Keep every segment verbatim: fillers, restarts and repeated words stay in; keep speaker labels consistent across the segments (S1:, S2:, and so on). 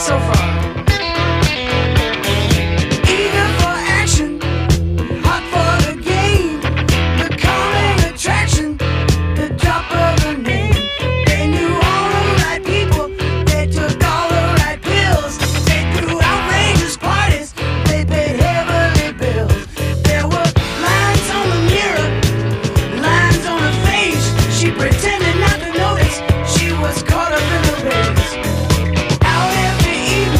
S1: so far. Eager for action, hot for the game, the calming attraction, the drop of a name. They knew all the right people, they took all the right pills, they threw outrageous parties, they paid heavily bills. There were lines on the mirror, lines on her face. She pretended not to notice, she was caught up in the race. Out every evening,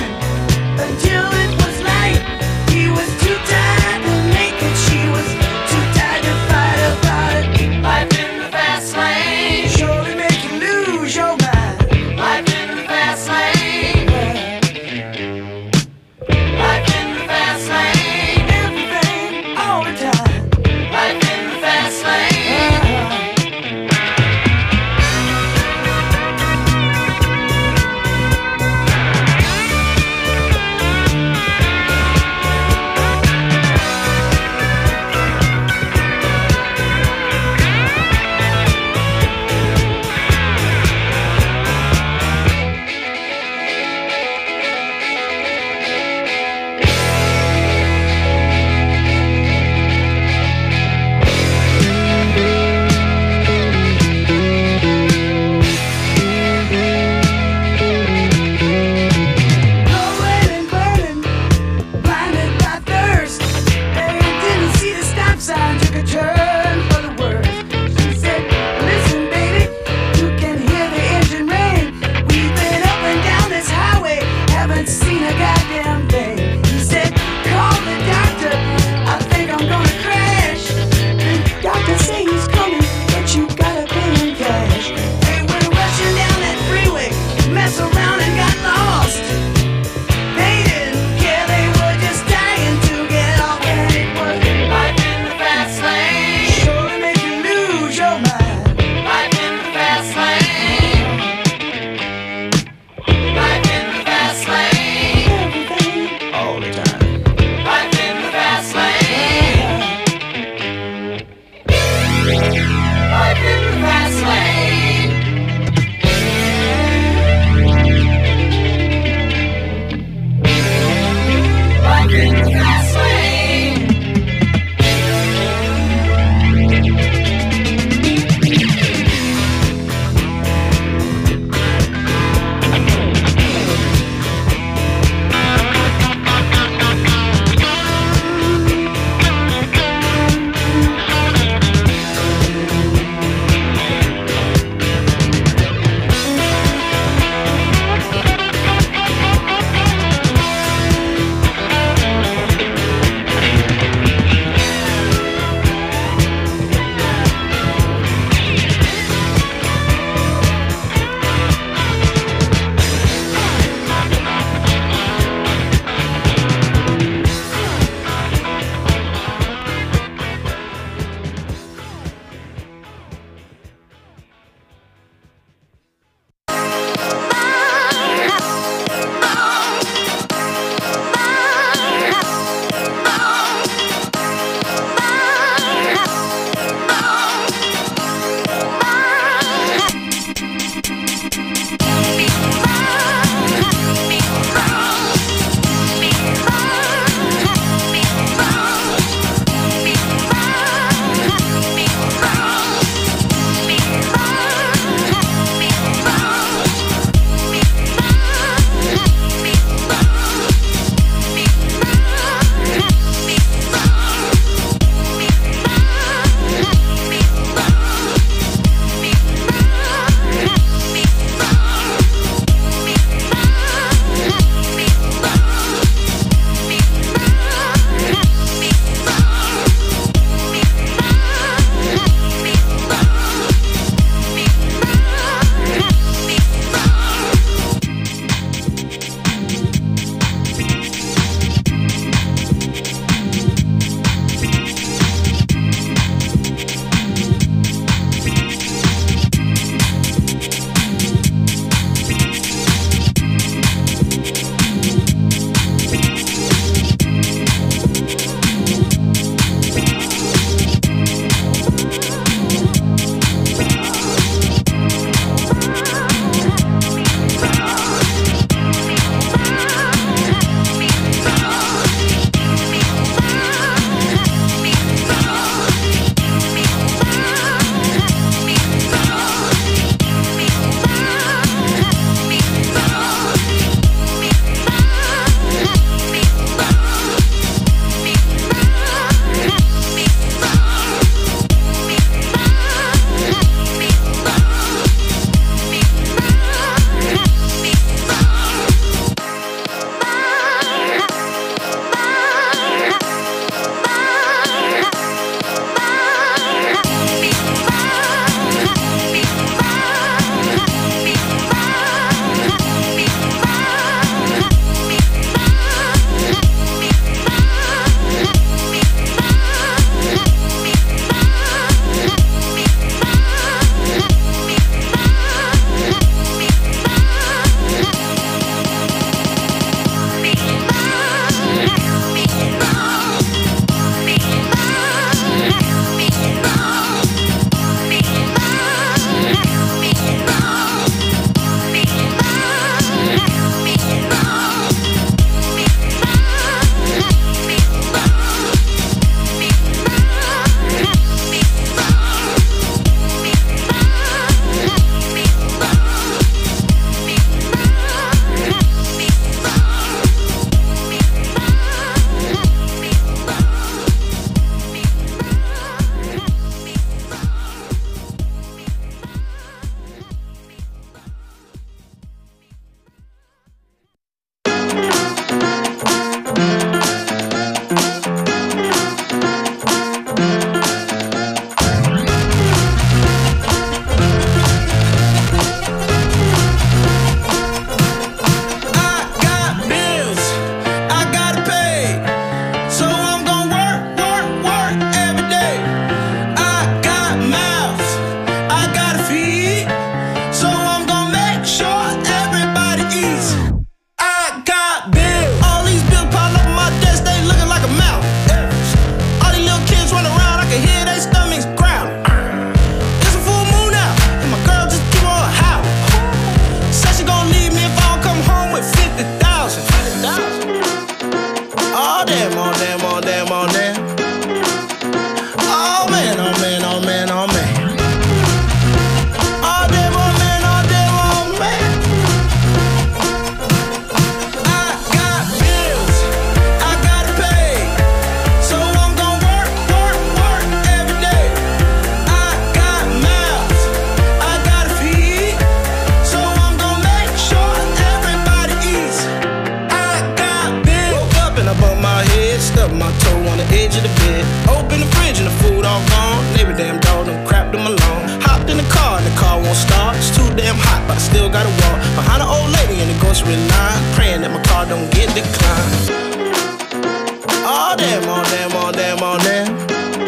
S2: still gotta walk behind an old lady in the grocery line, praying that my car don't get declined. Oh damn, oh damn, oh damn, oh damn.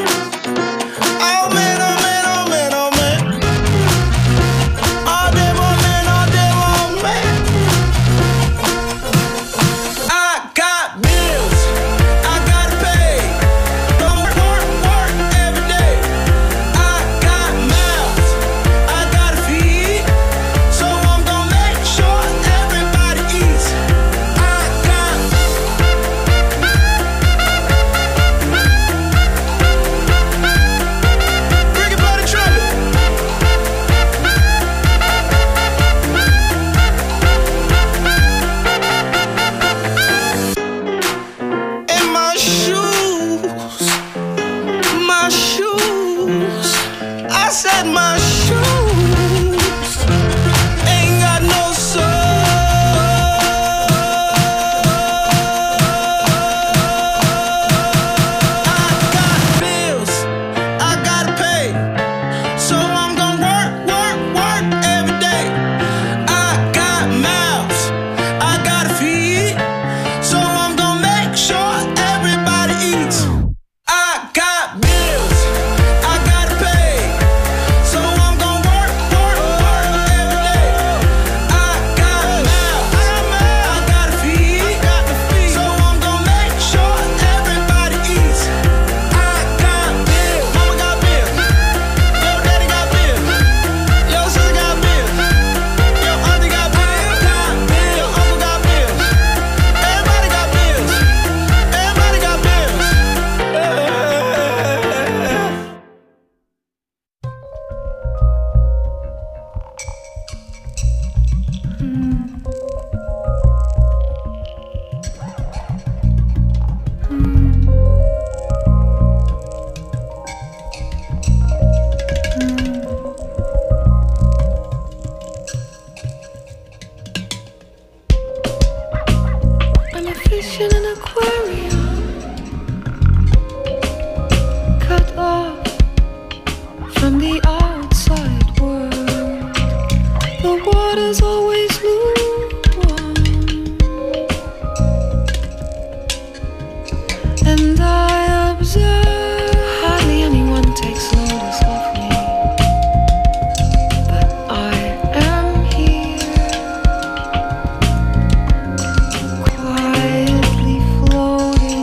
S2: Oh man, oh man, oh man, oh man. Oh damn, oh man, oh damn, oh man. I got bills, I gotta pay. Don't work, work, work every day. I got mouths, I gotta feed. So I'm gonna make sure everybody eats. I got bring it by the trumpet. In my shoes, my shoes. I said my shoes ain't got no soul. I got bills, I gotta pay. So I'm gonna work, work, work every day. I got mouths, I gotta feed. So I'm gonna make sure everybody eats. I got bills, I gotta pay. So I'm gonna work, work, work every day. I got mouths, I gotta feed. So I'm gonna make sure everybody eats. I got bills. Mama got bills. Yo, daddy got bills. Yo, sister got bills. Yo, auntie got bills. Yo, uncle got bills. Everybody got bills. Everybody got bills.
S1: I'm a fish in an aquarium, cut off from the outside world. The water's always lukewarm, and I observe hardly anyone takes notice of me, but I am here, quietly floating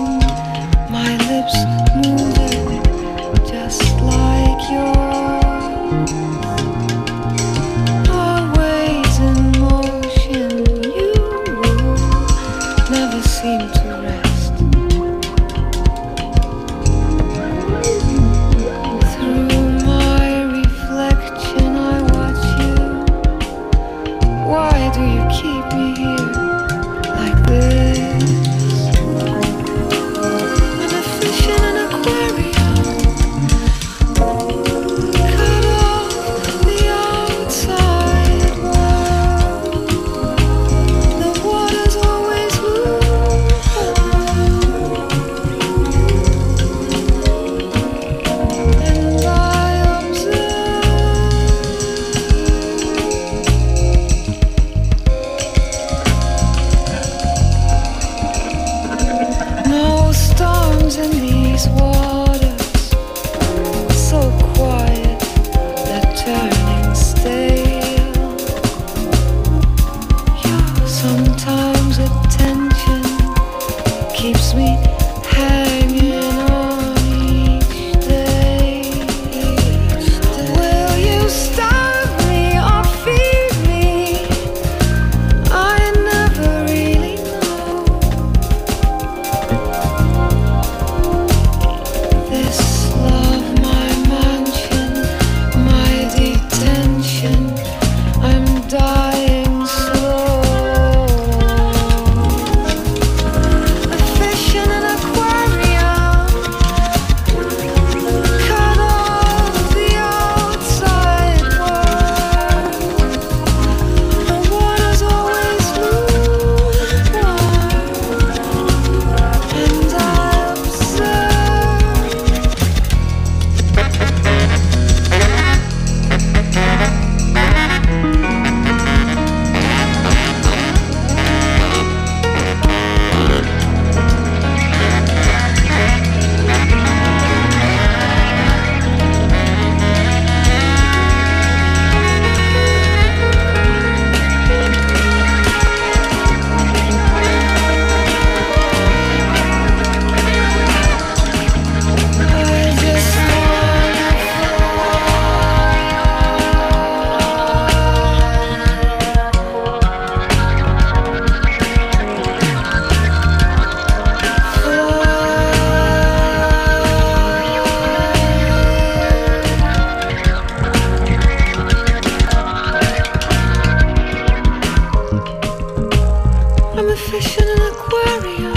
S1: the fish in an aquarium,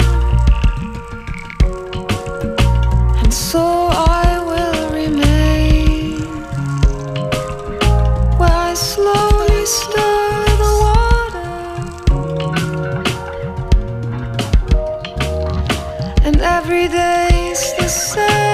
S1: and so I will remain where I slowly stir the water, and every day's the same.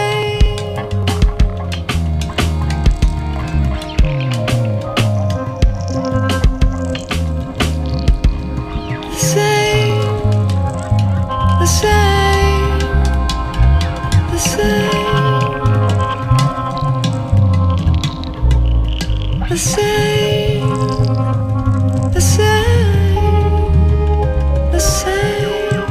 S1: The same, the same, the same.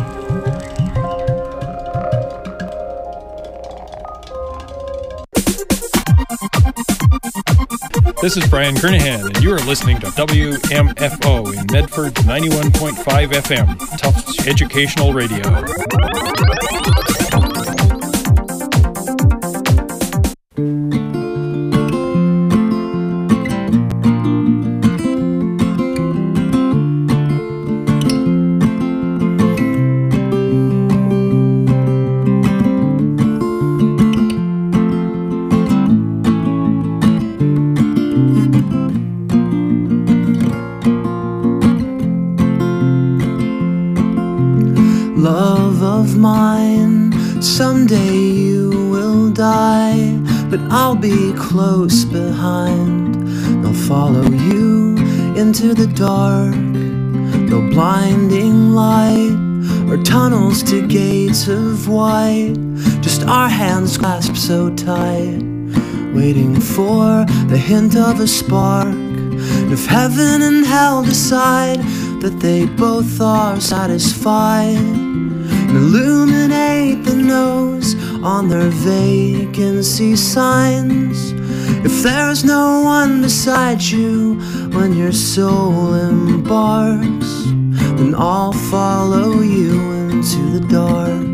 S3: This is Brian Kernahan, and you are listening to W M F O in Medford's ninety-one point five F M, Tufts Educational Radio.
S4: Someday you will die, but I'll be close behind. They'll follow you into the dark, no blinding light or tunnels to gates of white. Just our hands clasped so tight, waiting for the hint of a spark. If heaven and hell decide that they both are satisfied, illuminate the nose on their vacancy signs. If there's no one beside you when your soul embarks, then I'll follow you into the dark.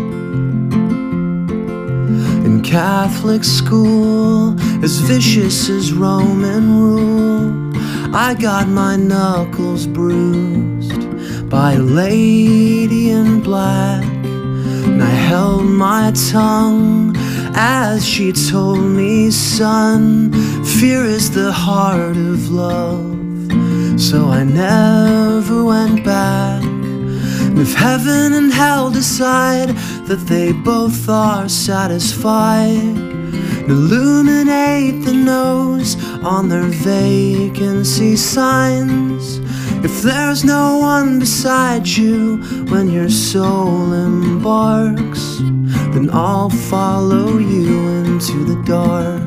S4: In Catholic school, as vicious as Roman rule, I got my knuckles bruised by a lady in black, and I held my tongue as she told me, son, fear is the heart of love. So I never went back. And if heaven and hell decide that they both are satisfied, illuminate the nose on their vacancy signs. If there's no one beside you when your soul embarks, then I'll follow you into the dark.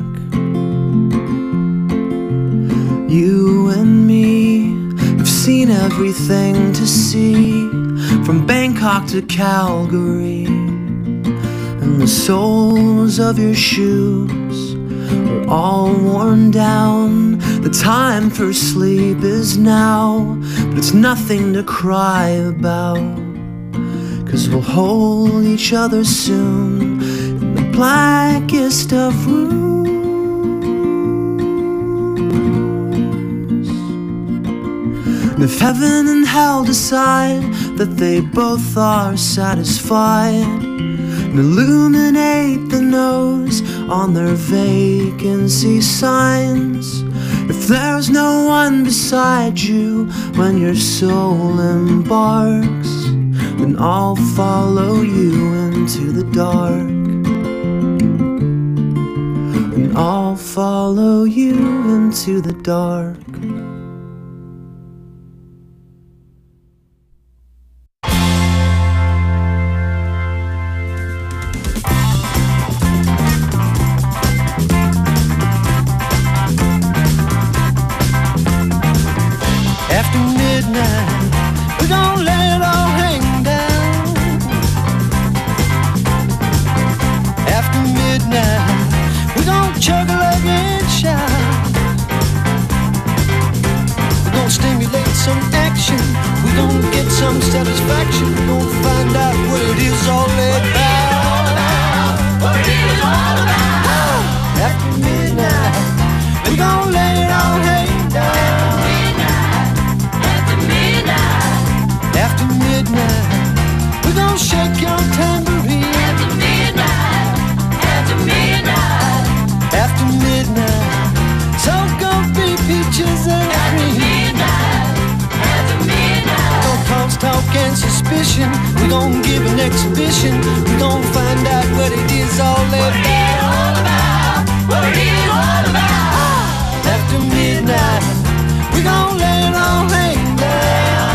S4: You and me have seen everything to see, from Bangkok to Calgary, and the soles of your shoes are all worn down. The time for sleep is now, but it's nothing to cry about, 'cause we'll hold each other soon in the blackest of rooms. And if heaven and hell decide that they both are satisfied, and illuminate the nose on their vacancy signs, if there's no one beside you when your soul embarks, then I'll follow you into the dark. And I'll follow you into the dark.
S2: After midnight, we're gonna let it all hang down. After midnight, we're gonna chug a lug and shout. We're gonna stimulate some action, we're gonna get some satisfaction, we're gonna find out what it is all about. What it is all about. After midnight, we're gonna let it all hang down. After midnight,
S4: and suspicion. We gon' give an exhibition. We gon' find out what it is all about. What it is all about. After midnight, we gon' let it all hang down.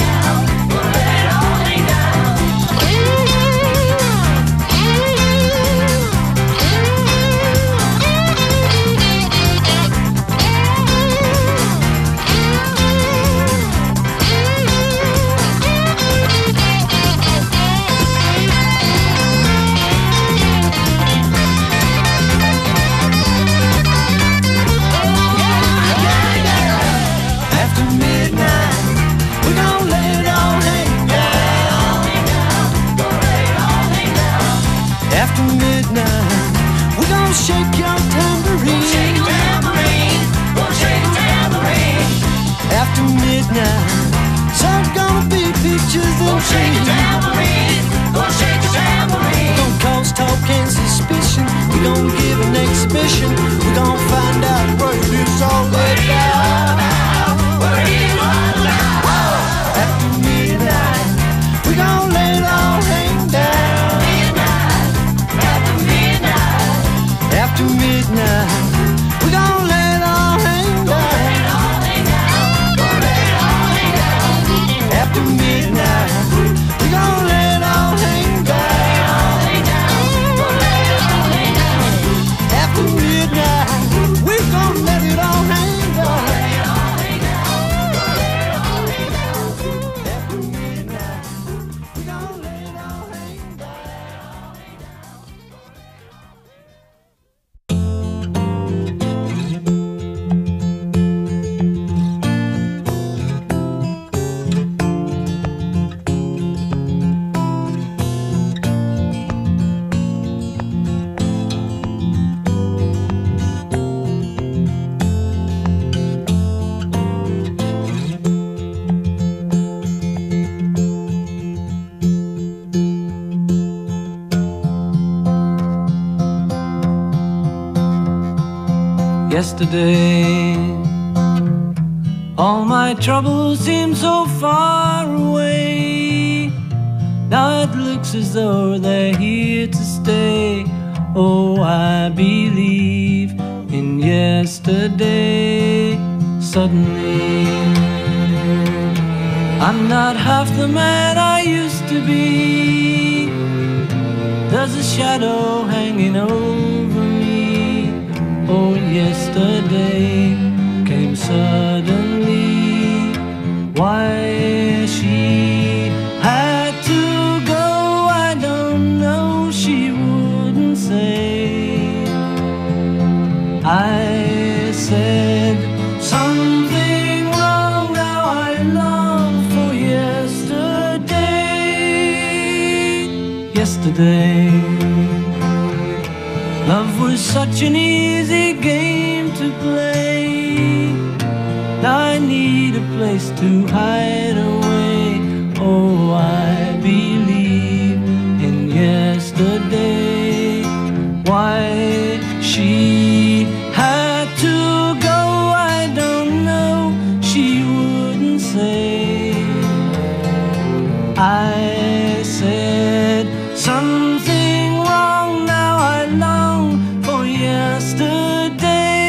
S4: Shake your tambourine. Shake your tambourine. Won't shake your tambourine. After midnight, there's gonna be pictures and
S1: Won't shake your tambourine. Won't shake your tambourine.
S4: Gonna cause talk and suspicion. We gon' give an exhibition. We gon' find out what it is all about.
S1: What it is all about.
S4: After midnight, we gon' let it all hang down. After midnight, we gon' let it all hang down. After midnight, we gon' let it all hang down. After midnight, we gon' let it all hang down. After midnight, we gon' let it all hang down.
S5: Yesterday, all my troubles seem so far away. Now it looks as though they're here to stay. Oh, I believe in yesterday. Suddenly, I'm not half the man I used to be. There's a shadow hanging over me. Oh, yesterday came suddenly. Why she had to go, I don't know, she wouldn't say. I said something wrong, now I long for yesterday. Yesterday, love was such an easy game to play. Now I need a place to hide away. Oh, I believe in yesterday. Why she had to go, I don't know, she wouldn't say. I said something wrong, now I long for yesterday.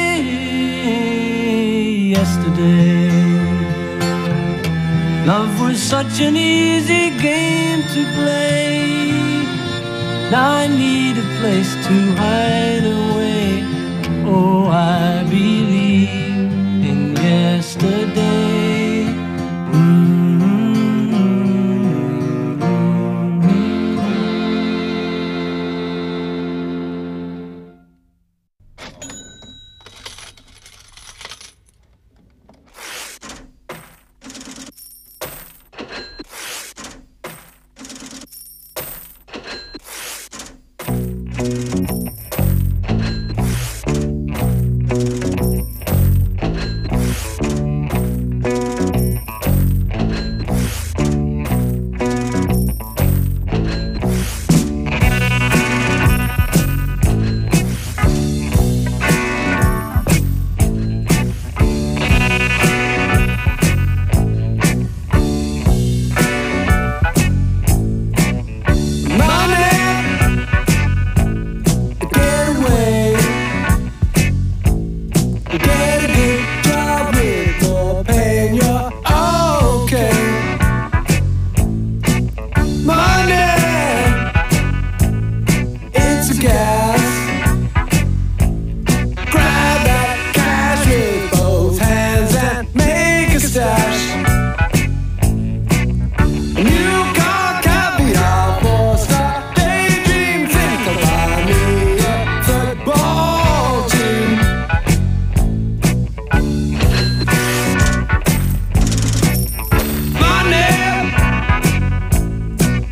S5: Yesterday, love was such an easy game to play. Now I need a place to hide away. Oh, I believe in yesterday. Mm-hmm.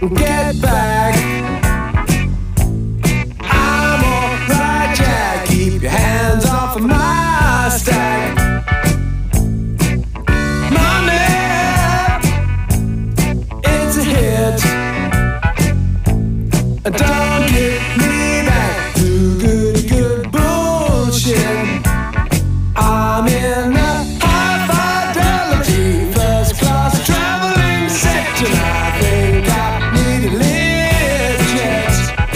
S6: can get back. I'm alright, Jack. Keep your hands off of my stack. Money, it's a hit. Don't get me back to good, good bullshit. I'm in the high fidelity first class traveling section. I think I need a lift jet.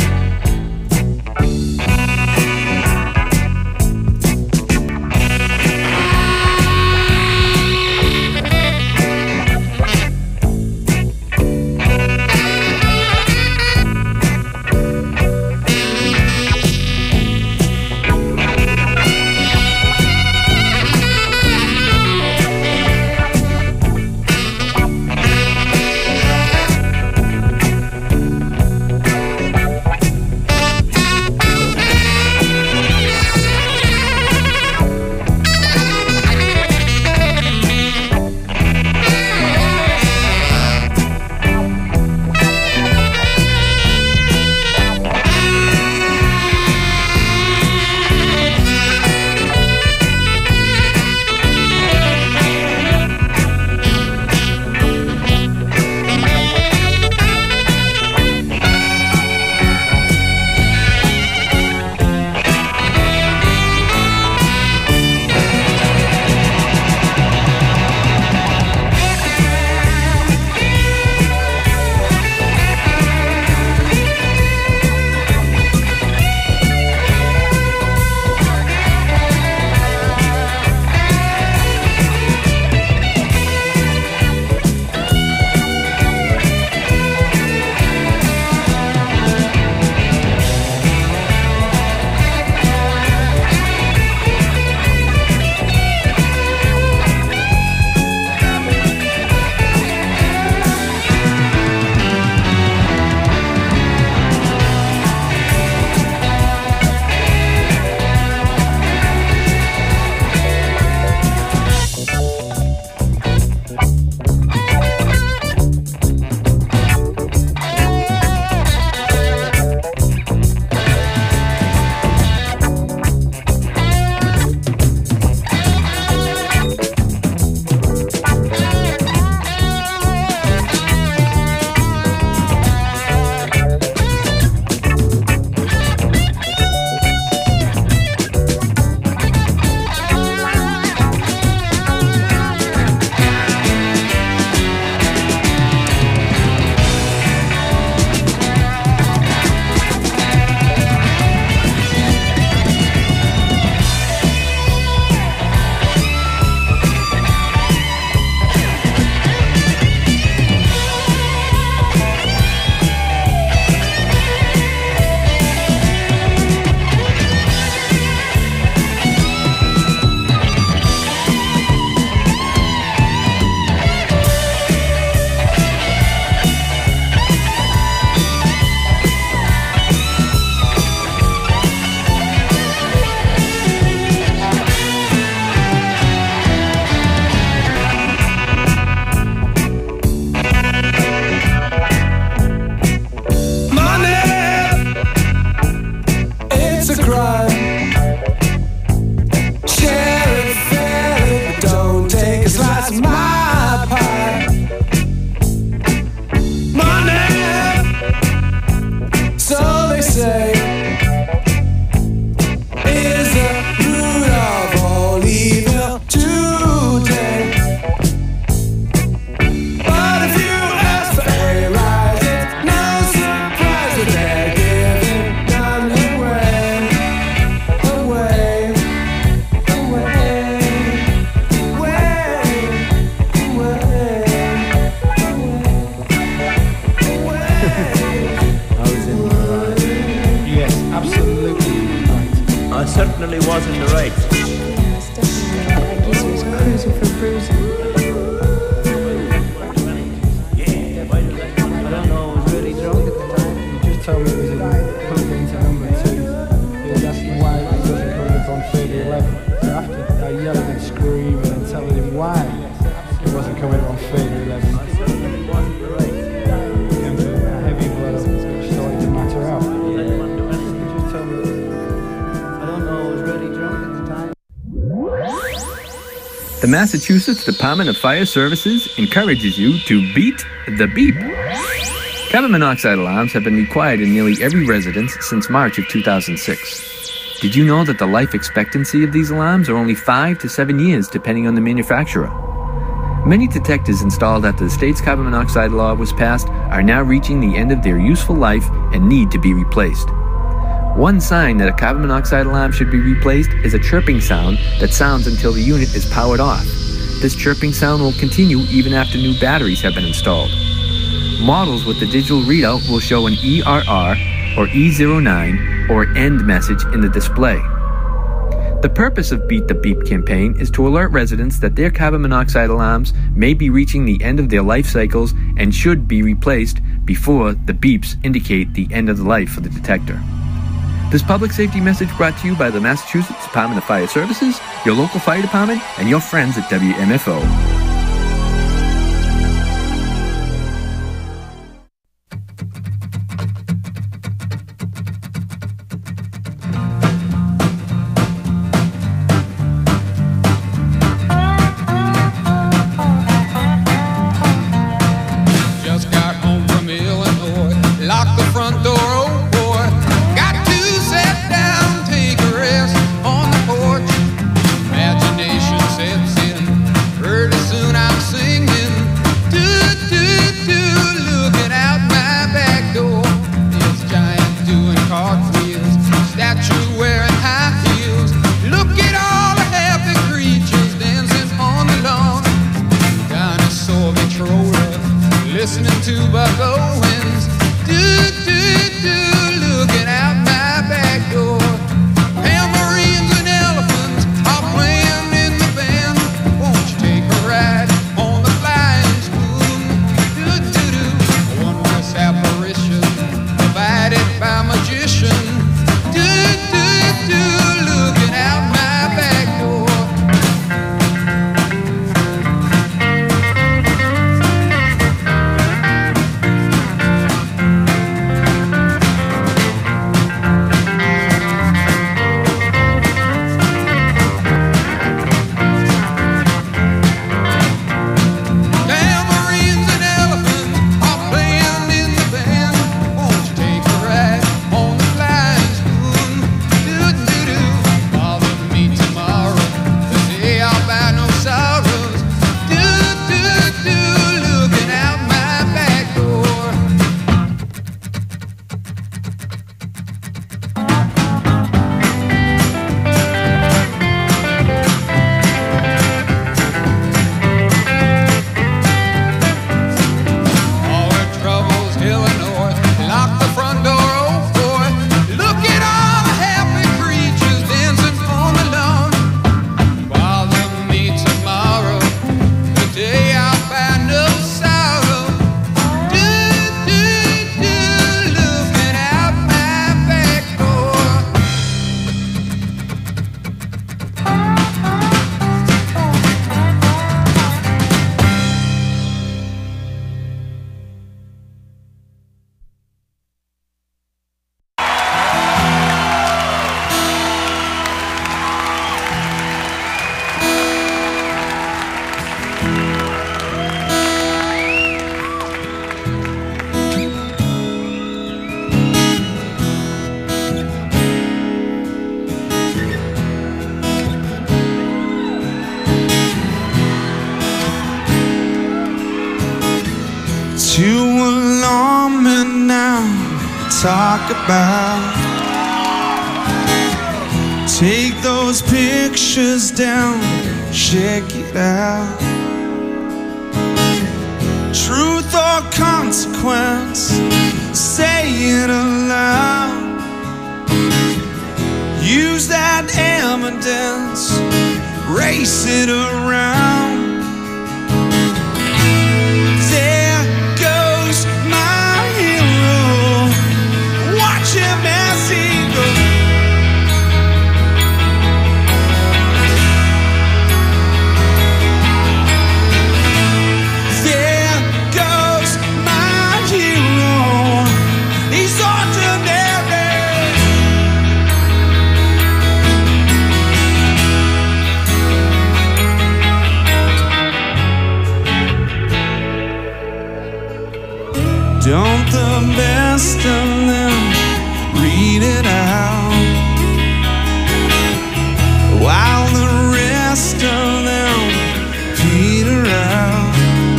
S7: certainly was in the right.
S8: Yes, definitely. I guess he was cruising for bruising.
S5: I don't know, I was really drunk at the time.
S9: He just told me it was in plugged into number two. He was asking why it wasn't coming up on thirty eleven. So after I yelling and screaming and telling him why it wasn't coming up on thirty eleven, I came to a
S10: The Massachusetts Department of Fire Services encourages you to beat the beep. Carbon monoxide alarms have been required in nearly every residence since March of two thousand six. Did you know that the life expectancy of these alarms are only five to seven years depending on the manufacturer? Many detectors installed after the state's carbon monoxide law was passed are now reaching the end of their useful life and need to be replaced. One sign that a carbon monoxide alarm should be replaced is a chirping sound that sounds until the unit is powered off. This chirping sound will continue even after new batteries have been installed. Models with the digital readout will show an E R R or E zero nine or END message in the display. The purpose of Beat the Beep campaign is to alert residents that their carbon monoxide alarms may be reaching the end of their life cycles and should be replaced before the beeps indicate the end of the life of the detector. This public safety message brought to you by the Massachusetts Department of Fire Services, your local fire department, and your friends at W M F O.
S11: Just got home from Illinois, locked the front door, oh boy. Got to sit down, take a rest on the porch. Imagination sets in, pretty soon I'm singing. Do, do, do, looking out my back door. It's giant doing cartwheels, statue wearing high heels. Look at all the happy creatures dancing on the lawn. Dinosaur Victrola, listening to Buck Owens. Do, do, do, looking out my back door. Tambourines and elephants are playing in the band. Won't you take a ride on the flying spoon? Do, do, do, a wondrous apparition provided by magician. Do, do, do, looking out my back door. Tambourines and elephants are playing in the band. Won't you take a ride on the flying spoon? Do, do, do, bother me tomorrow, the day I'll buy no sorrows. Do, do, do, looking out my back door. All our troubles, Illinois, lock the front door, oh boy. Look at all the happy creatures dancing on the lawn. Bother me tomorrow, the day I'll find no sorrow. Do, do, do, looking out my back door.
S6: Too alarming now, talk about. Take those pictures down, check it out. Truth or consequence, say it aloud. Use that evidence, race it around. There goes my hero, watch him as he goes. There goes my hero, he's ordinary. Don't the best of them read it out, while the rest of them peter out?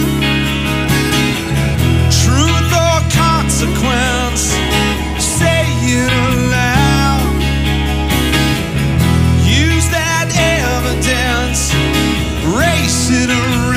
S6: Truth or consequence, say it aloud. Use that evidence, race it around.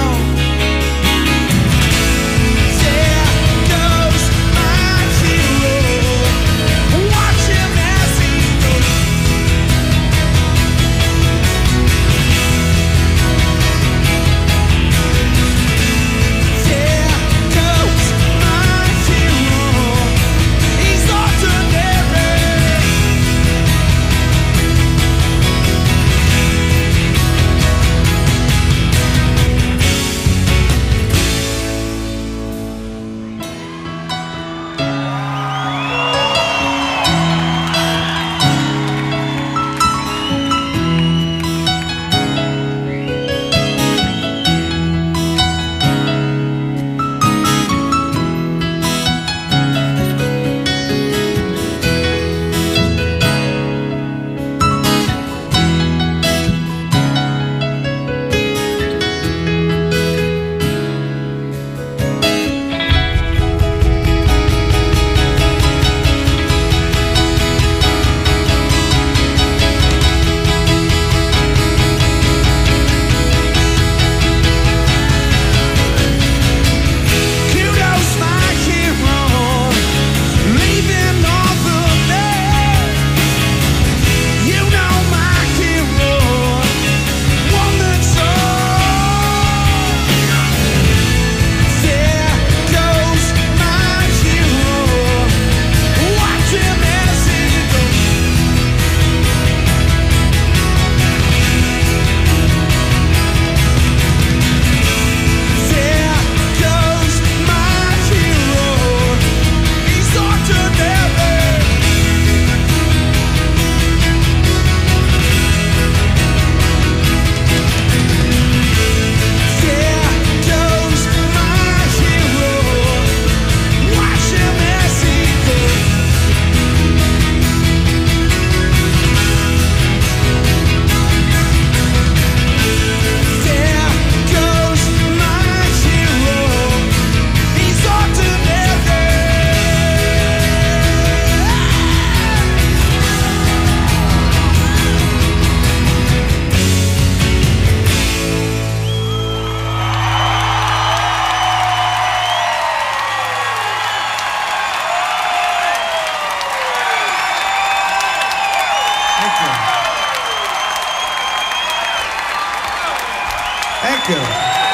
S12: Thank you.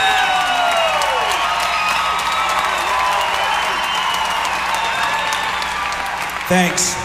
S12: Thanks.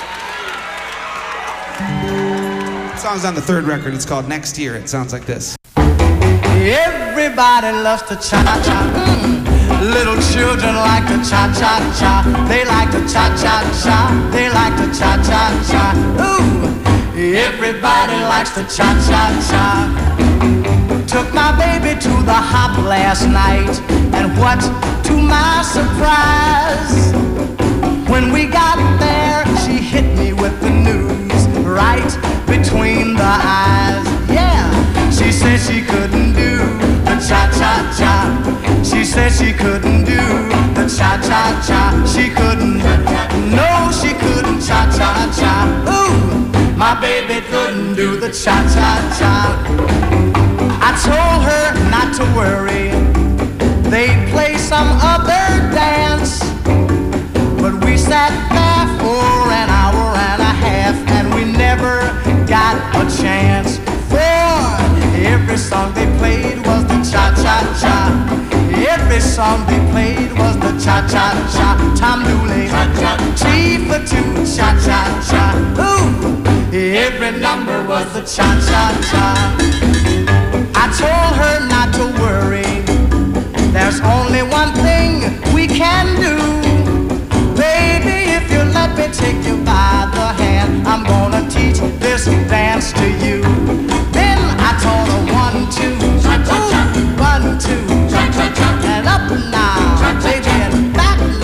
S12: The song's on the third record. It's called Next Year. It sounds like this.
S13: Everybody loves to cha-cha. Mm. Little children like to cha-cha-cha. They like to cha-cha-cha. They like to cha-cha-cha. Ooh, everybody likes to cha-cha-cha. Took my baby to the hop last night, and what to my surprise, when we got there, she hit me with the news right between the eyes. Yeah, she said she couldn't do the cha-cha-cha. She said she couldn't do the cha-cha-cha. She couldn't, no, she couldn't cha-cha-cha. Ooh, my baby couldn't do the cha-cha-cha. I told her not to worry, they'd play some other dance. But we sat there for an hour and a half, and we never got a chance. For every song they played was the cha-cha-cha. Every song they played was the cha-cha-cha. Tom Dooley, T for two, cha-cha-cha. Ooh, every number was the cha-cha-cha. I told her not to worry, there's only one thing we can do. Baby, if you let me take you by the hand, I'm gonna teach this dance to you. Then I told her one, two, ooh, one, two, and up now, baby, and back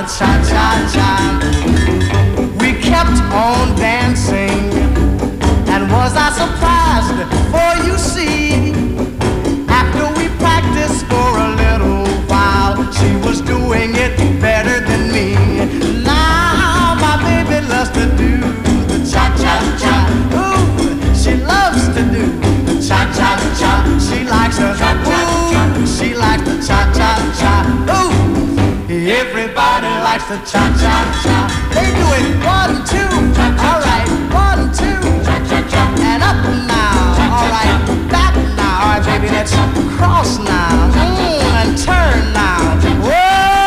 S13: cha-cha-cha. We kept on dancing, and was I surprised? For you see, after we practiced for a little while, she was doing it better than me. Now my baby loves to do the cha-cha-cha. Ooh, she loves to do the cha-cha-cha. She likes her, ooh, she likes the cha-cha-cha. Ooh, everybody likes the cha-cha-cha. They do it one, two, all right, one, two, and up now, all right, back now, all right, baby, let's cross now, mm, and turn now. Whoa.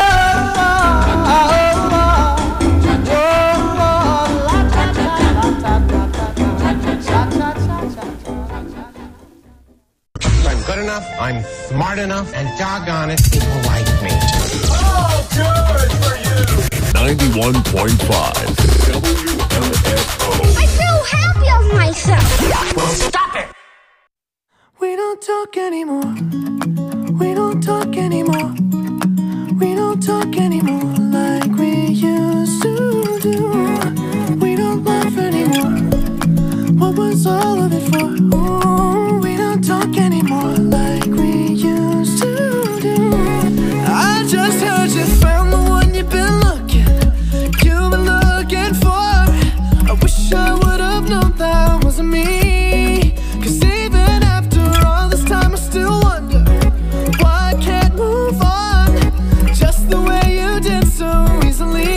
S14: I'm good enough, I'm smart enough, and doggone it, people like me. Oh, good for you!
S15: ninety-one point five W M F O.
S16: I feel happy of myself.
S14: Well, stop it!
S4: We don't talk anymore. We don't talk anymore. We don't talk anymore like we used to do. We don't laugh anymore. What was all of it for? Ooh, we don't talk anymore like we used to do. I just heard you found the one you've been looking, you've been looking for. I wish I would have known that wasn't me. Cause even after all this time I still wonder why I can't move on just the way you did so easily.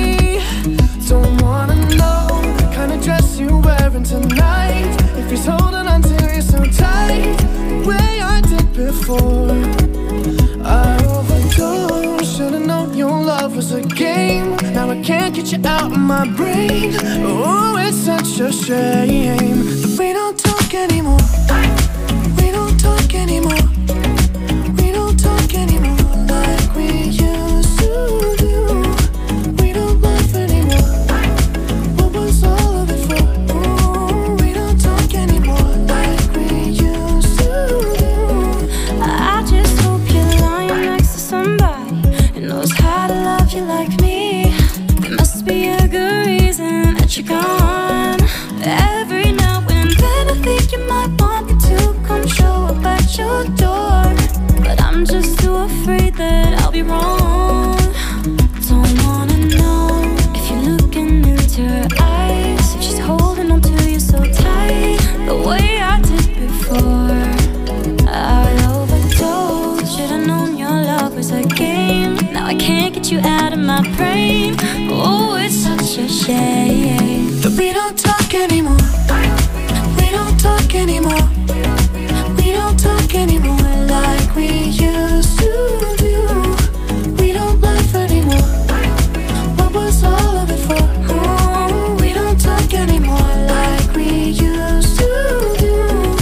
S4: Don't wanna know the kind of dress you're wearing tonight, if he's holding on to you so tight the way I did before. I overdosed, should've known your love was a game. Now I can't get you out of my brain. Oh, it's such a shame that we don't talk anymore. We don't talk anymore. We don't talk anymore like we used to do. We don't laugh anymore. What was all of it for? Ooh, we don't talk anymore like we used to do.
S8: I just hope you're lying next to somebody who knows how to love you like me. There must be a good reason that you're gone. Every now and then I think you might want me to come show up at your door, but I'm just too afraid that I'll be wrong. Don't wanna know if you're looking into her eyes, if she's holding on to you so tight the way I did before. I overdosed, should've known your love was a game. Now I can't get you out of my brain. Oh, it's such a shame
S4: that we don't talk anymore. We don't talk anymore. We don't talk anymore like we used to do. We don't laugh anymore. What was all of it for? Ooh, we don't talk anymore like we used to do.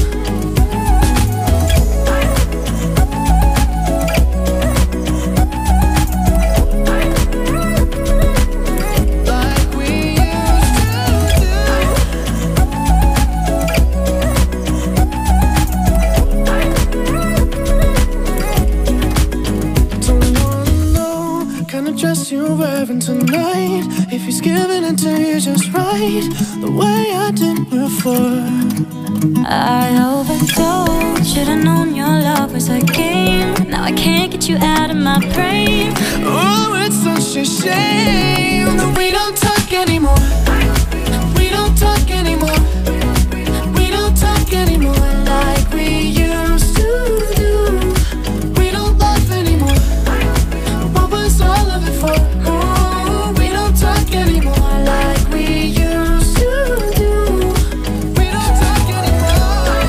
S4: Like we used to do. Don't wanna know kind of dress you're wearing tonight, if he's giving it to you just right the way I did before.
S8: I overdosed, should've known your love was a game. Now I can't get you out of my brain.
S4: Oh, it's such a shame that we don't talk anymore. We don't talk anymore. We don't talk anymore like we used to do. We don't laugh anymore. What was all of it for? Oh, we don't talk anymore like we used to do. We don't talk anymore.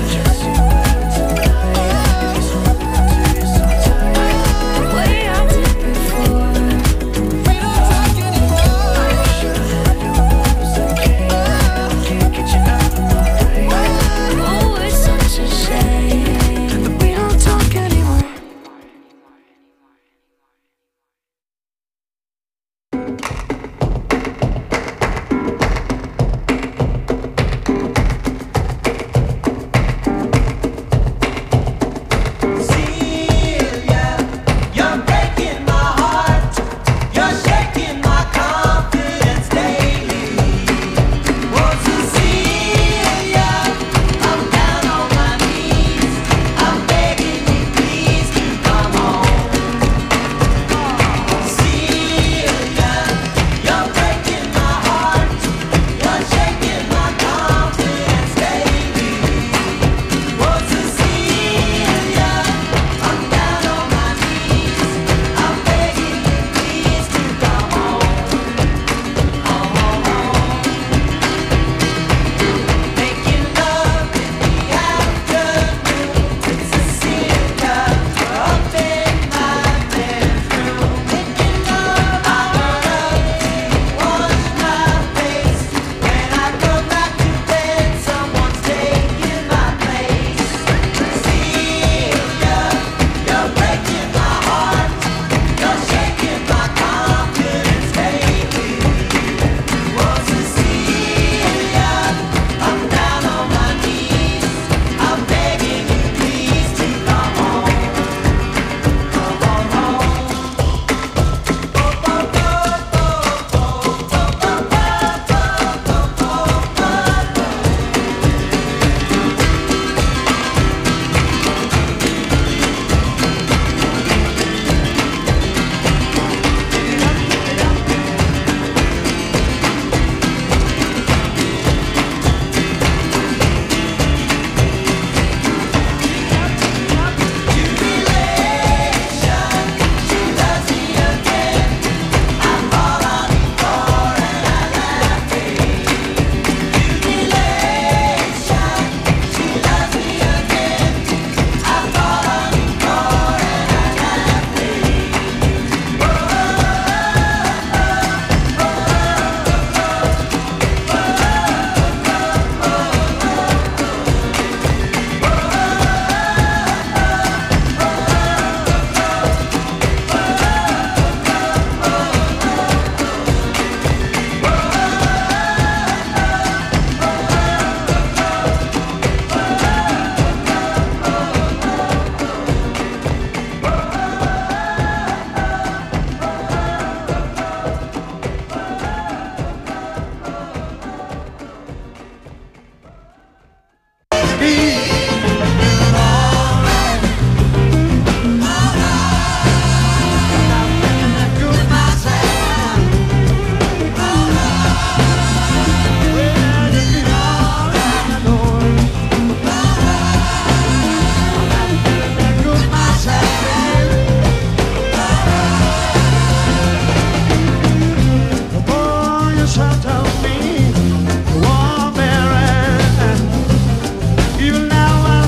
S8: The way I did before.
S4: We don't talk anymore.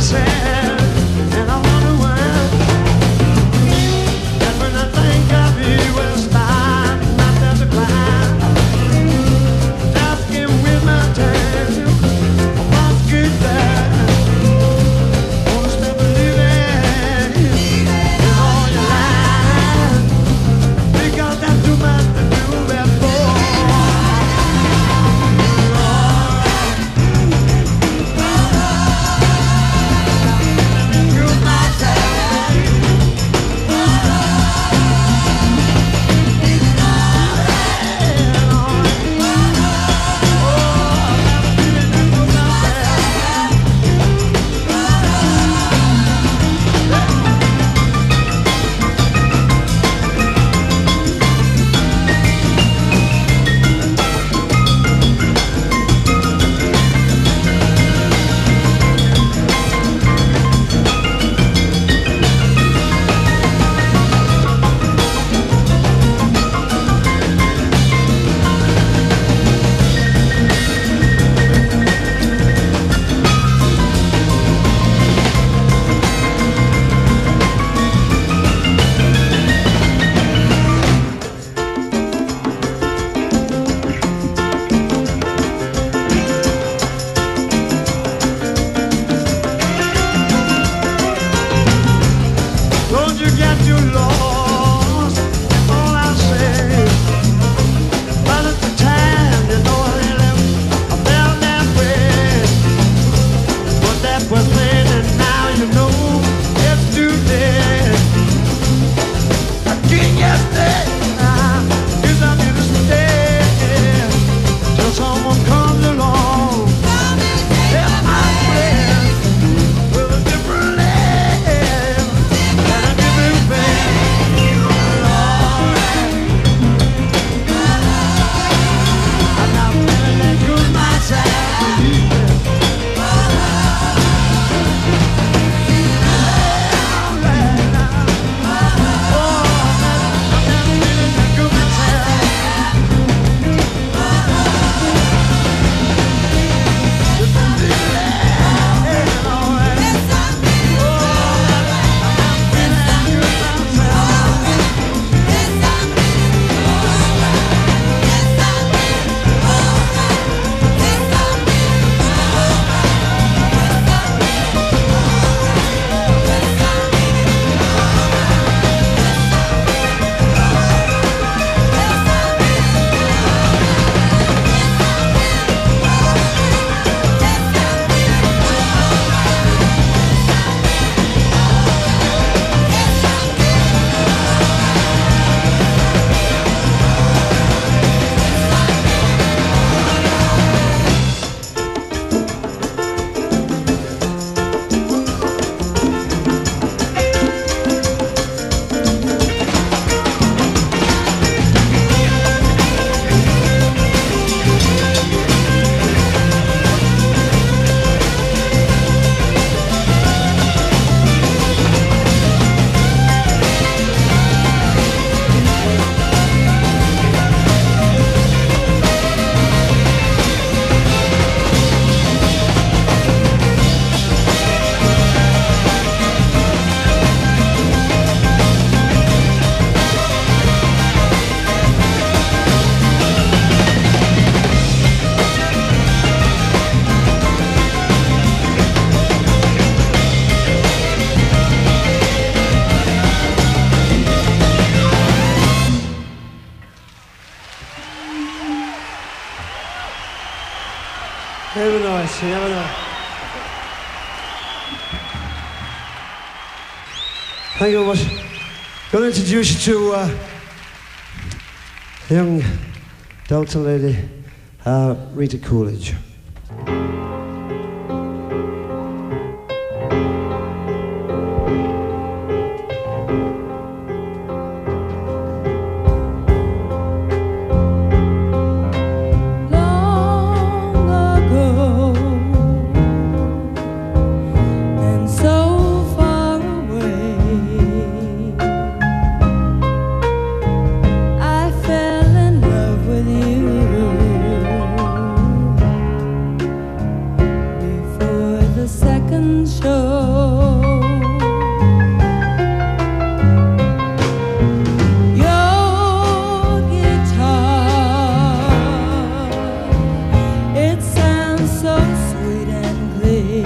S6: myself, and I wonder why. And when I think of you, it's time not to climb. Asking with my time, what's good there? Wanna stop believing in all your lies, because that's too much to do before. Don't you get too lost, that's all I say. But at the time, you know I really, I felt that way. But that was then, and now you know it's too late. I can't get there, cause I'm here to stay. Till someone comes along, take my breath with a different name. And I give it back. I'm not feeling that good myself. Never nice, you never know. Thank you very much. I'm going to introduce you to uh, a young Delta lady, uh, Rita Coolidge.
S8: I fell in love with you.
S17: and show. Your guitar, it sounds so sweet and clear.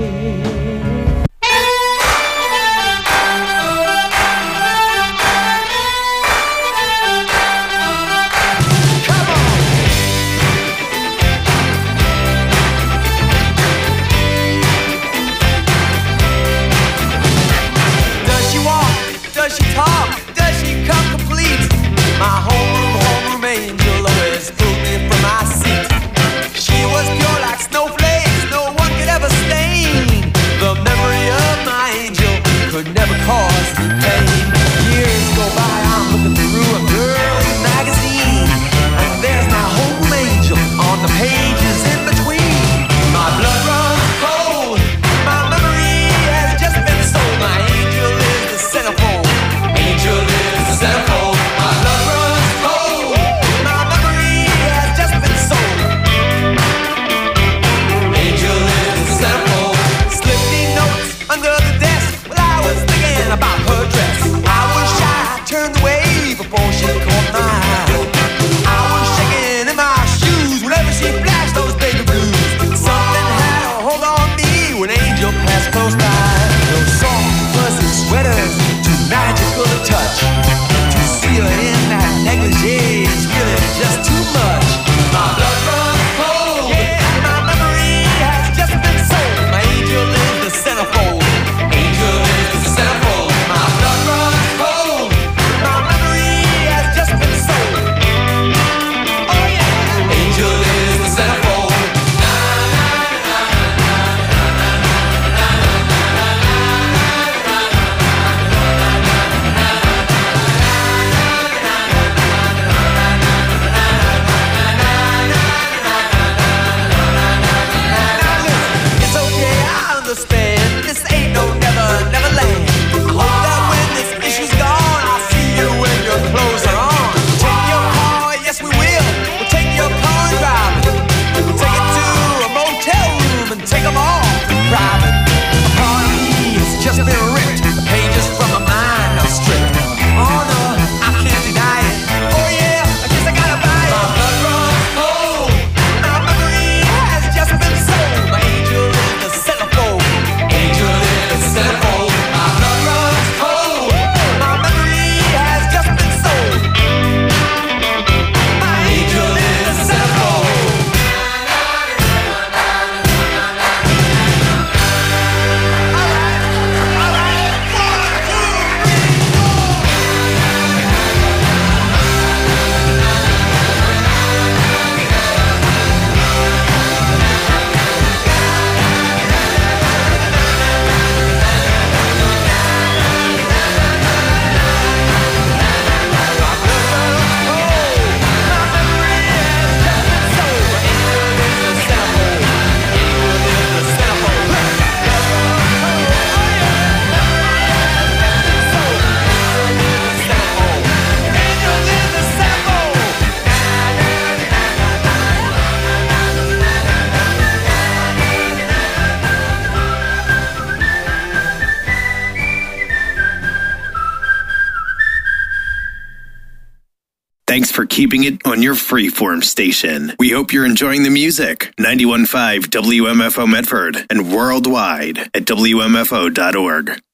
S13: Does she walk? Does she talk? Does she come complete? My homeroom, homeroom angel always pulled me from my seat. She was pure like snowflakes, no one could ever stain. The memory of my angel could never cause me pain. Years go by, I'm looking through a girl's magazine, and there's my homeroom angel on the pages in between. My blood runs cold, my memory has just been sold. My angel is the centerfold, angel is the centerfold. My blood runs cold, my memory has just been sold. Angel is the centerfold. Slipped me notes under the desk while I was thinking about her dress. I was shy, turned away before she caught my eye. I was shaking in my shoes whenever she flashed those baby blues. Something had a hold on me when Angel passed close by. Those soft, fuzzy sweaters, too magical to touch. To see her in that negligee is really just too much. My blood runs cold, yeah, my memory has just been sold. My angel is the centerfold, angel is the centerfold. My blood runs cold, my memory has just been sold. Oh yeah, angel is the centerfold. It's okay, I understand. This ain't no never, never land. I hope that when this issue's gone, I'll see you when your clothes are on. Take your car, yes we will. We'll take your car and drive it. We'll take it to a motel room and take them all private. A part of me has just been ripped. The pages from my mind are stripped. Oh no, I can't deny it. Oh yeah, I guess I gotta buy it. My blood runs cold. My memory has just been sold. My angel is the centerfold. Angel is the centerfold. My blood runs cold. My memory has just been sold. My angel is the centerfold.
S18: Thanks for keeping it on your freeform station. We hope you're enjoying the music. ninety-one point five W M F O Medford and worldwide at W M F O dot org.